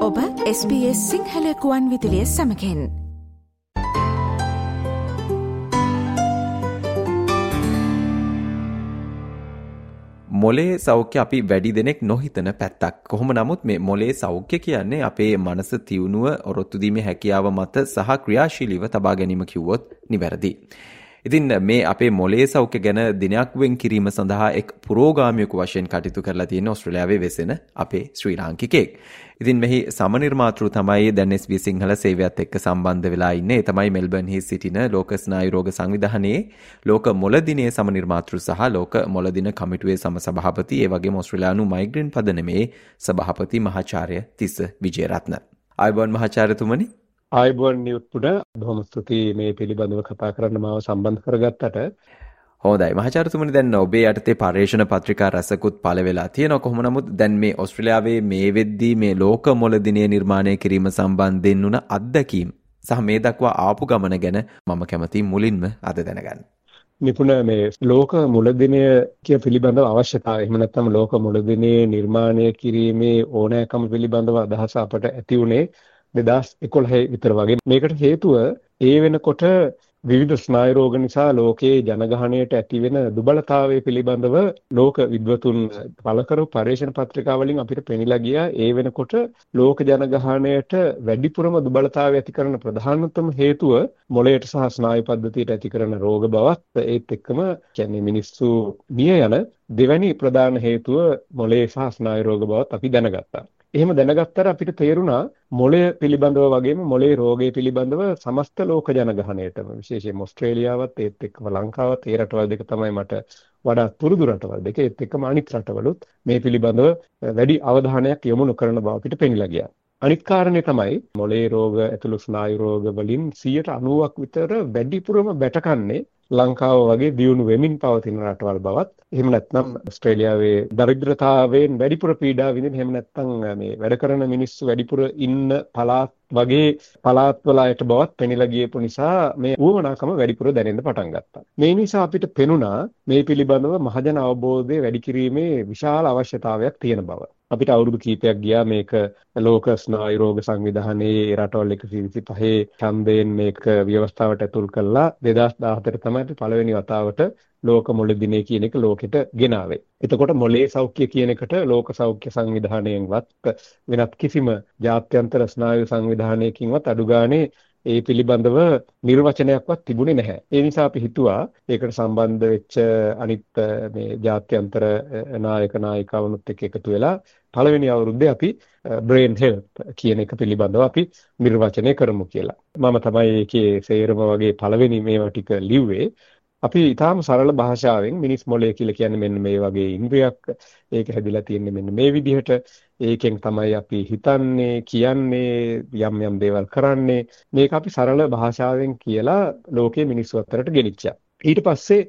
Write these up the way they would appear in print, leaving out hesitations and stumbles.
ඔබ SBS සිංහල කුවන් විදුලිය සමගින් මොලේ සෞඛ්‍ය අපි වැඩි දෙනෙක් නොහිතන පැත්තක්. කොහොම නමුත් මේ මොලේ සෞඛ්‍ය කියන්නේ අපේ මනස තියුණුව ඔරොත්තු දීමේ හැකියාව මත සහ ක්‍රියාශීලීව තබා ගැනීම කිව්වොත් නිවැරදි. ඉතින් මේ අපේ මොලේ සෞඛ්‍ය ගැන දිනයක් වෙන් කිරීම සඳහා එක් පුරෝගාමියෙකු වශයෙන් කටයුතු කරලා තියෙන ඕස්ට්‍රේලියාවේ වෙසෙන අපේ ශ්‍රී ලාංකිකයෙක්. ඉතින් මෙහි සමනිර්මාතෘ තමයි දැන් SBS සිංහල සේවයත් එක්ක සම්බන්ධ වෙලා ඉන්නේ. ඒ තමයි මෙල්බර්න්හි සිටින ලෝක ස්නායු රෝග සංවිධානයේ ලෝක මොළ දිනයේ සමනිර්මාතෘ සහ ලෝක මොළ දින කමිටුවේ සමසභාපති, ඒ වගේම ඕස්ට්‍රේලියානු මයිග්‍රේන් පදනමේ සභාපති මහාචාර්ය තිස්ස විජේරත්න. ආයුබෝවන් මහාචාර්යතුමනි. ආයුබෝවන් නියුත්පුඩ. බොහොම ස්තුතියි මේ පිළිබඳව කතා කරන්න මාව සම්බන්ධ කරගත්තට. හොඳයි මහාචාර්යතුමනි, දැන් ඔබේ යටතේ පර්යේෂණ පත්‍රිකා රසකුත් පළ වෙලා තියෙනවා. කොහොම නමුත් දැන් මේ ඕස්ට්‍රේලියාවේ මේ වෙද්දී මේ ලෝක මොළ දිනය නිර්මාණය කිරීම සම්බන්ධයෙන් උන අත්දැකීම් සහ මේ දක්වා ආපු ගමන ගැන මම කැමතියි මුලින්ම අද දැනගන්න. නිපුණ මේ ලෝක මුළ දිනය කිය පිළිබඳව අවශ්‍යතාවය, එහෙම නැත්නම් ලෝක මුළ දිනය නිර්මාණය කිරීමේ ඕනෑකම පිළිබඳව අදහස අපට ඇති උනේ 2011 විතර වගේ. මේකට හේතුව ඒ වෙනකොට විවිධ ස්නායු රෝග නිසා ලෝකයේ ජනගහනයට ඇතිවෙන දුබලතාවය පිළිබඳව ලෝක විද්වතුන් පළ කරපු පර්යේෂණ පත්‍රිකා වලින් අපිට පෙනිලා ගියා. ඒ වෙනකොට ලෝක ජනගහනයට වැඩිපුරම දුබලතාවය ඇති කරන ප්‍රධානතම හේතුව මොළයට සහ ස්නායු පද්ධතියට ඇති කරන රෝග බවත්, ඒත් එක්කම කියන්නේ මිනිස්සු මිය යන දෙවැනි ප්‍රධාන හේතුව මොළයේ සහ ස්නායු රෝග බවත් අපි දැනගත්තා. එහෙම දැනගත්තට අපිට තේරුණා මොළය පිළිබඳව වගේම මොළයේ රෝගය පිළිබඳව සමස්ත ලෝක ජනගහනයටම, විශේෂයෙන්ම ඕස්ට්‍රේලියාවත් ඒත් එක්කම ලංකාවත්, ඒ රටවල් දෙක තමයි මට වඩාත් පුරුදු රටවල් දෙක, ඒත් එක්කම අනිත් රටවලුත් මේ පිළිබඳව වැඩි අවධානයක් යොමු නොකරන බව අපිට පෙනිලා ගියා. අනිත් කාරණේ තමයි මොළයේ රෝග ඇතුළු ස්නායු රෝග වලින් 90%ක් විතර වැඩිපුරම බැටකන්නේ ලංකාව වගේ දියුණු වෙමින් පවතින රටවල් බවත්, එහෙම නැත්නම් ඕස්ට්‍රේලියාවේ දරිද්‍රතාවයෙන් වැඩිපුර පීඩා විඳින, එහෙම නැත්නම් මේ වැඩ කරන මිනිස්සු වැඩිපුර ඉන්න පළාත් වගේ පළාත්වල අයට බවත් පෙනිලා ගියපු නිසා මේ ඌවණකම වැඩිපුර දැනෙන්න පටන් ගත්තා. මේ නිසා අපිට පෙනුණා මේ පිළිබඳව මහජන අවබෝධය වැඩි කිරීමේ විශාල අවශ්‍යතාවයක් තියෙන බව. අපිට අවුරුදු කීපයක් ගියා මේක ලෝක ස්නායු රෝග සංවිධානයේ රටවල් 125 ඡන්දයෙන් මේක ව්‍යවස්ථාවට ඇතුල් කළා. 2014 තමයි පළවෙනි වතාවට ලෝක මොළ දිනය කියන එක ලෝකෙට ගෙනාවේ. එතකොට මොළයේ සෞඛ්‍ය කියන එකට ලෝක සෞඛ්‍ය සංවිධානයෙන්වත් වෙනත් කිසිම ජාත්‍යන්තර ස්නායු සංවිධානයකින්වත් අඩු ගානේ ඒ පිළිබඳව නිර්වචනයක්වත් තිබුණේ නැහැ. ඒ නිසා අපි හිතුවා ඒකට සම්බන්ධ වෙච්ච අනිත් මේ ජාත්‍යන්තර නායක නායිකාවනුත් එක්ක එකතු වෙලා පළවෙනි අවුරුද්දේ අපි brain health කියන එක පිළිබඳව අපි නිර්වචනය කරමු කියලා. මම තමයි ඒකේ සේරම වගේ පළවෙනි මේවා ටික ලිව්වේ. අපි ඊටාම සරල භාෂාවෙන් මිනිස් මොළය කියලා කියන්නේ මෙන්න මේ වගේ ඉන්ද්‍රියක්. ඒක හැදිලා තියෙන්නේ මෙන්න මේ විදිහට. ඒකෙන් තමයි අපි හිතන්නේ, කියන්නේ, යම් යම් දේවල් කරන්නේ. මේක අපි සරල භාෂාවෙන් කියලා ලෝකයේ මිනිස්සු අතරට ගෙනිච්චා. ඊට පස්සේ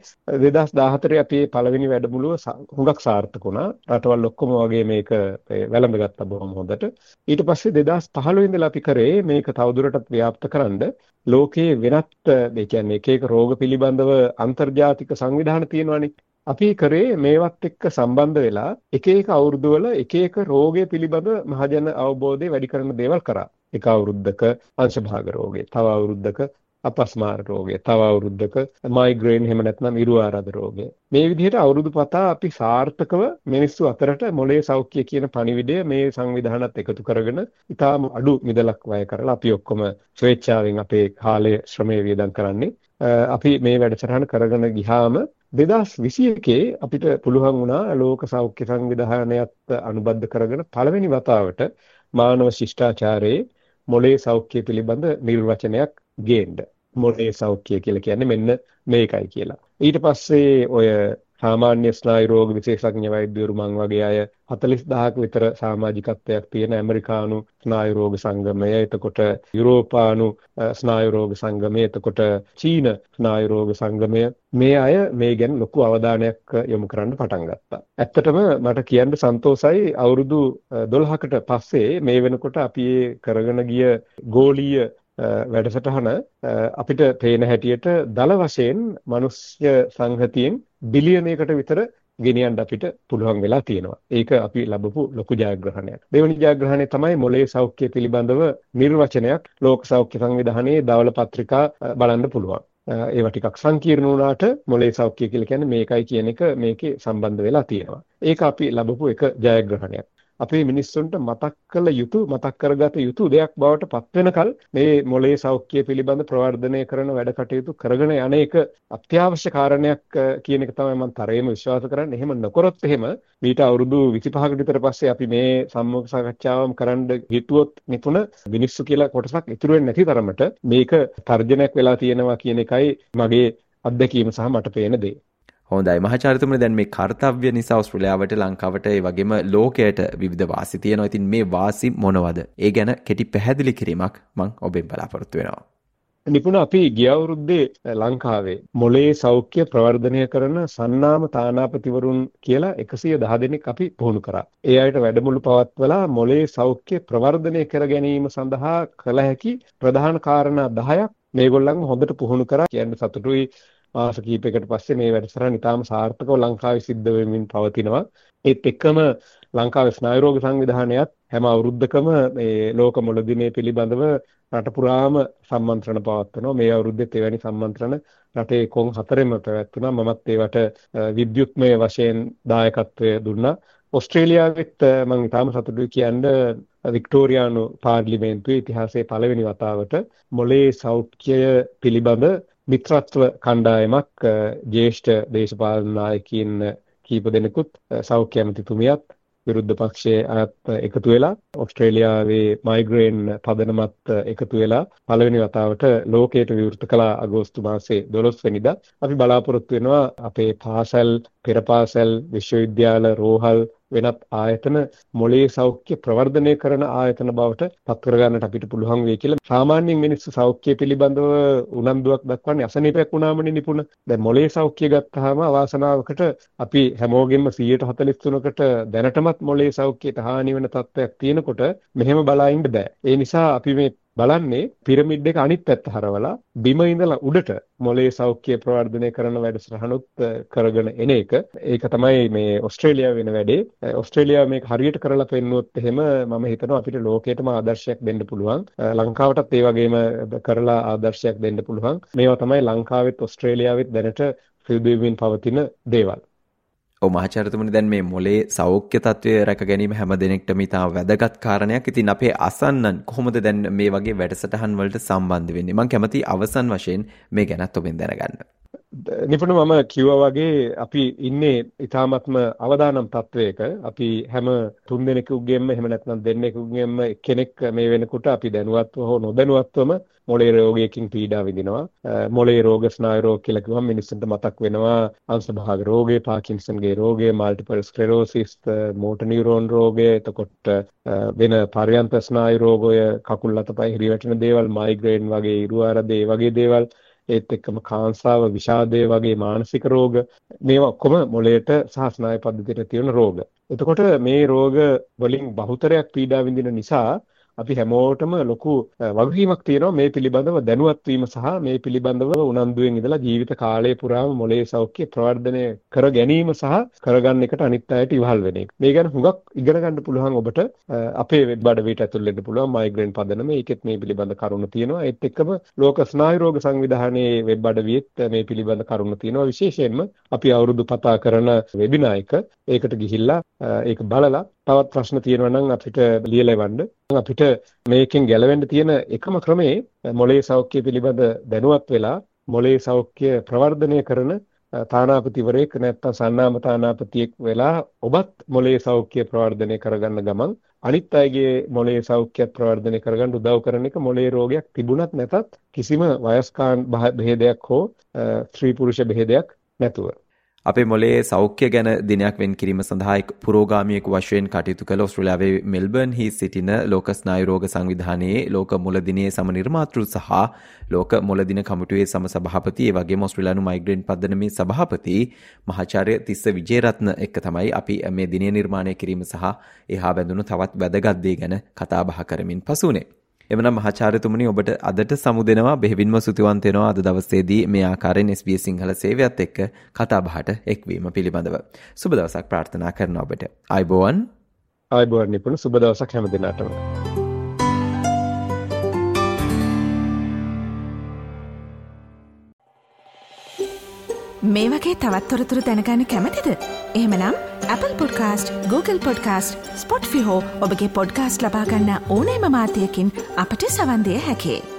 2014 අපි පළවෙනි වැඩමුළුව හුඟක් සාර්ථක වුණා. රටවල් ඔක්කොම වගේ මේක වැළඳගත්තා බොහොම හොඳට. ඊට පස්සේ 2015 ඉඳලා අපි කරේ මේක තවදුරටත් ව්‍යාප්ත කරන්න ලෝකයේ වෙනත් ඒ කියන්නේ එක එක රෝග පිළිබඳව අන්තර්ජාතික සංවිධාන තියෙනවානේ. අපි කරේ මේවත් එක්ක සම්බන්ධ වෙලා එක එක අවුරුදුවල එක එක රෝගය පිළිබඳ මහජන අවබෝධය වැඩි කරන දේවල් කරා. එක අවුරුද්දක අංශභාග රෝගය, තව අවුරුද්දක අපස්මාර රෝගය, තව අවුරුද්දක මයිග්‍රේන්, එහෙම නැත්නම් ඉරු ආරද රෝගය. මේ විදිහට අවුරුදු පතා අපි සාර්ථකව මිනිස්සු අතරට මොළයේ සෞඛ්‍ය කියන පණිවිඩය මේ සංවිධානත් එකතු කරගෙන ඉතාම අඩු මිදලක් වැය කරලා අපි ඔක්කොම ස්වේච්ඡාවෙන් අපේ කාලය ශ්‍රමය වියදම් කරන්නේ. අපි මේ වැඩසටහන කරගෙන ගියාම 2021 අපිට පුළුවන් වුණා ලෝක සෞඛ්‍ය සංවිධානයත් අනුබද්ධ කරගෙන පළවෙනි වතාවට මානව ශිෂ්ටාචාරයේ මොළයේ සෞඛ්‍ය පිළිබඳ නිර්වචනයක් ගේන්න. මොළයේ සෞඛ්‍ය කියලා කියන්නේ මෙන්න මේකයි කියලා. ඊට පස්සේ ඔය සාමාන්‍ය ස්නායු රෝග විශේෂඥ වෛද්‍යවරු මං වගේ අය 40000ක විතර සමාජිකත්වයක් තියෙන ඇමරිකානු ස්නායු රෝග සංගමය, එතකොට යුරෝපානු ස්නායු රෝග සංගමය, එතකොට චීන ස්නායු රෝග සංගමය, මේ අය මේ ගැන ලොකු අවධානයක් යොමු කරන්න පටන් ගත්තා. ඇත්තටම මට කියන්න සන්තෝෂයි අවුරුදු 12කට පස්සේ මේ වෙනකොට අපි කරගෙන ගිය ගෝලීය වැඩසටහන අපිට පේන හැටියට දල වශයෙන් මිනිස්ය සංහතියෙන් බිලියනයකට විතර ගෙනියන්න අපිට පුළුවන් වෙලා තියෙනවා. ඒක අපි ලැබපු ලොකු ජයග්‍රහණයක්. දෙවෙනි ජයග්‍රහණය තමයි මොළයේ සෞඛ්‍ය පිළිබඳව නිර්වචනයක් ලෝක සෞඛ්‍ය සංවිධානයේ ධවල පත්‍රිකා බලන්න පුළුවන්. ඒවා ටිකක් සංකීර්ණ වුණාට මොළයේ සෞඛ්‍ය කියලා කියන්නේ මේකයි කියන එක මේකේ සම්බන්ධ වෙලා තියෙනවා. ඒක අපි ලැබපු එක ජයග්‍රහණයක්. අපේ මිනිස්සුන්ට මතක් කළ යුතු මතක් කරගත යුතු දෙයක් බවට පත් වෙනකල් මේ මොළයේ සෞඛ්‍ය පිළිබඳ ප්‍රවර්ධනය කරන වැඩ කටයුතු කරගෙන යන එක අත්‍යවශ්‍ය කාරණයක් කියන එක තමයි මම තරයේම විශ්වාස කරන්නේ. එහෙම නොකරොත් එහෙම ඊට අවුරුදු 25කට විතර පස්සේ අපි මේ සම්මුඛ සාකච්ඡාවම කරන්න හිතුවොත් නිපුණ මිනිස්සු කියලා කොටසක් ඉතුරු වෙන්නේ නැති තරමට මේක තර්ජනයක් වෙලා තියෙනවා කියන එකයි මගේ අත්දැකීම සහ මට පේන දේ. හොඳයි මහාචාර්යතුමනි දැන් මේ කාර්යය නිසා ඕස්ට්‍රේලියාවට ලංකාවට ඒ වගේම ලෝකයට විවිධ වාසි තියෙනවා. ඉතින් මේ වාසි මොනවද? ඒ ගැන කෙටි පැහැදිලි කිරීමක් මම ඔබෙන් බලාපොරොත්තු වෙනවා. නිපුණ අපි ගිය අවුරුද්දේ ලංකාවේ මොළයේ සෞඛ්‍ය ප්‍රවර්ධනය කරන සන්නාම තානාපතිවරුන් කියලා 110 දෙනෙක් අපි පුහුණු කරා. ඒ අයට වැඩමුළු පවත්වලා මොළයේ සෞඛ්‍ය ප්‍රවර්ධනය කර ගැනීම සඳහා කළ හැකි ප්‍රධාන කාරණා 10ක් මේගොල්ලන්ව හොඳට පුහුණු කරා කියන්න සතුටුයි. මාස කිහිපයකට පස්සේ මේ වැඩසටහන ඉතාම සාර්ථකව ලංකාවේ සිද්ධ වෙමින් පවතිනවා. ඒත් එක්කම ලංකාවේ ස්නායු රෝග සංවිධානයත් හැම අවුරුද්දකම මේ ලෝක මොළ දිනය පිළිබඳව රට පුරාම සම්මන්ත්‍රණ පවත්වනවා. මේ අවුරුද්දේ එවැනි සම්මන්ත්‍රණ රටේ කොන් 4ෙම පැවැත්වුණා. මමත් ඒවට විද්‍යුත්මය වශයෙන් දායකත්වය දුන්නා. ඕස්ට්‍රේලියාවෙත් මම ඉතාම සතුටුයි කියන්නේ වික්ටෝරියානු පාර්ලිමේන්තුවේ ඉතිහාසයේ පළවෙනි වතාවට මොළයේ සෞඛ්‍යය පිළිබඳ මිත්‍රත්ව කණ්ඩායමක් ජ්‍යෙෂ්ඨ දේශපාලන නායකයින් කීප දෙනෙකුත් සෞඛ්‍ය ඇමතිතුමියත් විරුද්ධ පක්ෂයේ අයත් එකතු වෙලා ඕස්ට්‍රේලියාවේ මයිග්‍රේන් පදනමත් එකතු වෙලා පළවෙනි වතාවට ලෝකයට විවෘත කළ අගෝස්තු මාසේ 12 වෙනිදා අපි බලාපොරොත්තු වෙනවා අපේ පාසල් පෙර පාසල් විශ්වවිද්‍යාල රෝහල් වෙනත් ආයතන මොළයේ සෞඛ්‍ය ප්‍රවර්ධනය කරන ආයතන බවට පත් කරගන්නට අපිට පුළුවන් වෙයි කියලා. සාමාන්‍යයෙන් මිනිස්සු සෞඛ්‍ය පිළිබඳව උනන්දුවක් දක්වන්නේ අසනීපයක් වුණාමනේ නිපුණ. දැන් මොළයේ සෞඛ්‍ය ගත්තාම අවාසනාවකට අපි හැමෝගෙම 143කට දැනටමත් මොළයේ සෞඛ්‍යයට හානි වෙන තත්ත්වයක් තියෙනකොට මෙහෙම බලා ඉන්න බෑ. ඒ නිසා අපි මේ බලන්නේ පිරමිඩ් එක අනිත් පැත්ත හරවලා බිම ඉඳලා උඩට මොළයේ සෞඛ්‍ය ප්‍රවර්ධනය කරන වැඩසටහනුත් කරගෙන එන එක. ඒක තමයි මේ ඕස්ට්‍රේලියාව වෙන වැඩේ. ඕස්ට්‍රේලියාව මේක හරියට කරලා පෙන්නුවොත් එහෙම මම හිතනවා අපිට ලෝකෙටම ආදර්ශයක් දෙන්න පුළුවන්. ලංකාවටත් ඒ වගේම කරලා ආදර්ශයක් දෙන්න පුළුවන්. මේවා තමයි ලංකාවෙත් ඕස්ට්‍රේලියාවෙත් දැනට සිදු වෙමින් පවතින දේවල්. මහාචාර්යතුමනි දැන් මේ මොළයේ සෞඛ්‍ය තත්ත්වය රැක ගැනීම හැම දෙනෙක්ටම ඉතා වැදගත් කාරණයක්. ඉතින් අපේ අසන්නන් කොහොමද දැන් මේ වගේ වැඩසටහන් වලට සම්බන්ධ වෙන්නේ? මම කැමති අවසන් වශයෙන් මේ ගැනත් ඔබෙන් දැනගන්න. නිපුණ මම කිව්වා වගේ අපි ඉන්නේ ඊ타මත්ම අවදානම් තත්වයක. අපි හැම 3 දෙනෙකුගෙන්ම එහෙම නැත්නම් දෙන්නෙකුගෙන්ම කෙනෙක් මේ වෙනකොට අපි දැනුවත්ව හෝ නොදැනුවත්වම මොළයේ රෝගයකින් පීඩා විඳිනවා. මොළයේ රෝග ස්නායු රෝග කියලා කිව්වම මිනිස්සුන්ට මතක් වෙනවා අංශභාග රෝගය, පාකින්සන්ගේ රෝගය, මල්ටිපල් ස්ක්ලෙරෝසිස්, මෝටර් නියුරෝන් රෝගය, එතකොට වෙන පර්යන්ත ස්නායු රෝගය, කකුල් අතපය හිරිවැටෙන දේවල්, මයිග්‍රේන් වගේ, ඉරුආරදේ වගේ දේවල්, ඒත් එක්කම කාංසාව, විෂාදය වගේ මානසික රෝග, මේවා ඔක්කොම මොළයට සහ ස්නායු පද්ධතියට තියෙන රෝග. එතකොට මේ රෝග වලින් බහුතරයක් පීඩා විඳින නිසා අපි හැමෝටම ලොකු වගකීමක් තියෙනවා මේ පිළිබඳව දැනුවත් වීම සහ මේ පිළිබඳව උනන්දුවෙන් ඉඳලා ජීවිත කාලය පුරාම මොළයේ සෞඛ්‍ය ප්‍රවර්ධනය කර ගැනීම සහ කරගන්න එකට අනිත් අයට ඉවහල් වෙන එක. මේ ගැන හුඟක් ඉගෙන ගන්න පුළුවන් ඔබට අපේ වෙබ් අඩවියට ඇතුල් වෙන්න පුළුවන් මයිග්‍රේන් පදනම. ඒකෙත් මේ පිළිබඳ කරුණු තියෙනවා. ඒත් එක්කම ලෝක ස්නායු රෝග සංවිධානයේ වෙබ් අඩවියෙත් මේ පිළිබඳ කරුණු තියෙනවා. විශේෂයෙන්ම අපි අවුරුදු පතා කරන වෙබිනා එක ඒකට ගිහිල්ලා ඒක බලලා තවත් ප්‍රශ්න තියෙනවා නම් අපිට ලියලා එවන්න. අපිට මේකෙන් ගැලවෙන්න තියෙන එකම ක්‍රමේ මොළයේ සෞඛ්‍ය පිළිබඳ දැනුවත් වෙලා මොළයේ සෞඛ්‍ය ප්‍රවර්ධනය කරන තානාපතිවරයෙක් නැත්නම් සන්නාම තානාපතියෙක් වෙලා ඔබත් මොළයේ සෞඛ්‍ය ප්‍රවර්ධනය කරගන්න ගමන් අනිත් අයගේ මොළයේ සෞඛ්‍ය ප්‍රවර්ධනය කරගන්න උදව් කරන එක මොළයේ රෝගයක් තිබුණත් නැතත් කිසිම වයස්කාන් බෙහෙදයක් හෝ ස්ත්‍රී පුරුෂ බෙහෙදයක් නැතුව. අපේ මොළයේ සෞඛ්‍ය ගැන දිනයක් වෙන් කිරීම සඳහා එක් පුරෝගාමියෙකු වශයෙන් කටයුතු කළ ඕස්ට්‍රේලියාවේ මෙල්බර්න් හි සිටින ලෝක ස්නායු රෝග සංවිධානයේ ලෝක මොළ දිනයේ සම නිර්මාතෘ සහ ලෝක මොළ දින කමිටුවේ සම සභාපති ඒ වගේම ඕස්ට්‍රේලියානු මයිග්‍රේන් පදනමේ සභාපති මහාචාර්ය තිස්ස විජේරත්න එක්ක තමයි අපි මේ දිනය නිර්මාණය කිරීම සහ එහා බැඳුණු තවත් වැදගත් දේ ගැන කතා බහ කරමින් පසුනේ. එමනම් මහාචාර්යතුමනි ඔබට අදට සමුදෙනවා බෙහෙවින්ම සුතිවන්ත වෙනවා අද දවසේදී මේ ආකාරයෙන් SBS සිංහල සේවයත් එක්ක කතා බහට එක්වීම පිළිබඳව. සුබ දවසක් ප්‍රාර්ථනා කරනවා ඔබට. ආයුබෝවන්. ආයුබෝවන් නිපුණ සුබ දවසක් හැම දිනකටම. මේ වගේ තවත් තොරතුරු දැනගන්න කැමතිද? එහෙමනම් Apple Podcast, Google Podcast, Spotify හෝ ඔබගේ පොඩ්කාස්ට් ලබා ගන්න ඕනෑම මාධ්‍යයකින් අපට සවන් දෙන්න හැකියි.